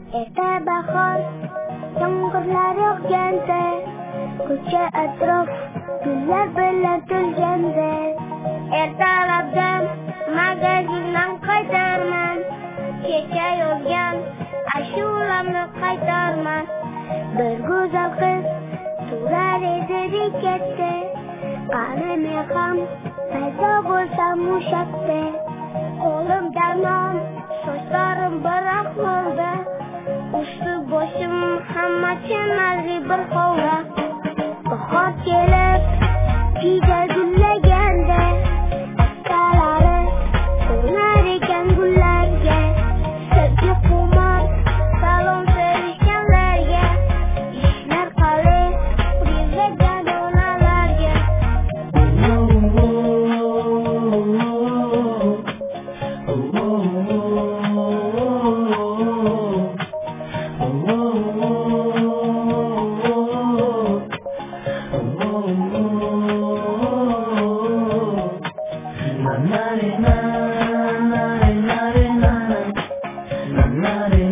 Erta bahor yomg'irlar yog'ganda, ko'cha atrof gullar bilan to'lganda, ertalabdan magazindan qaytarman, kecha yozgan ashulamni qaytarman. Bir go'zal qiz turar edi bekatda, qani men ham paydo bo'lsam mushakda. Qo'limda non, sochlarim bir ahvolda, usti boshim hamma chinorli bir hovla. Bahor kelib kiyga gullaganda, askalari so'nar ekan gullarga. Sevgi qumar salom berishganlarga, ishlar qalay rizqagan onalarga. Na na na na na na na na na na.